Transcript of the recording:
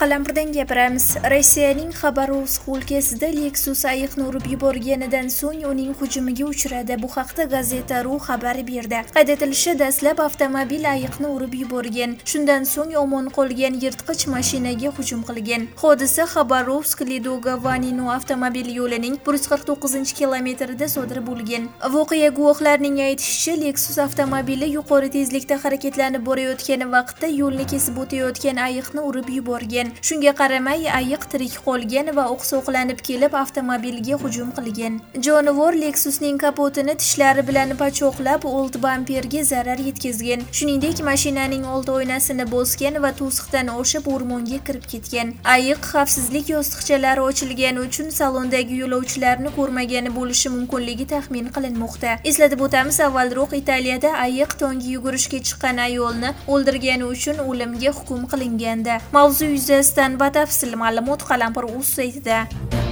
Qalampirdan gapiramiz. Rossiyaning Xabarovsk o'lkasida Lexus ayiqni urib yuborganidan so'ng uning hujumiga uchradi. Bu haqda Gazeta.ru xabar berdi. Qayd etilishicha, dastlab avtomobil ayiqni urib yuborgan. Shundan so'ng omon qolgan yirtqich mashinaga hujum qilgan. Hodisa Xabarovsk-Lidogovanino avtomobil yo'lining 149-kilometrida sodir bo'lgan. Voqea guvohlarining aytishicha, Lexus avtomobili yuqori tezlikda harakatlanib borayotgan vaqtda yo'lni kesib o'tayotgan ayiqni urib yuborgan. Shunga qaramay ayiq tirik qolgan va oqsoqlanib kelib avtomobilga hujum qilgan. Jonivor Lexusning kapotini tishlari bilan pachoqlab, old bamperga zarar yetkazgan. Shuningdek, mashinaning old oynasini bosgan va to'siqdan oshib o'rmonga kirib ketgan. Ayiq xavfsizlik yostiqchalari ochilgani uchun salondagi yo'lovchilarni ko'rmagani bo'lishi mumkinligi taxmin qilinmoqda. Eslatib o'tamiz, avvalroq Italiyada ayiq tonggi yugurishga chiqqan ayolni o'ldirgani uchun o'limga hukm qilingandi. Mavzu yuzasidan batafsil ma'lumot Qalampir.uz saytida.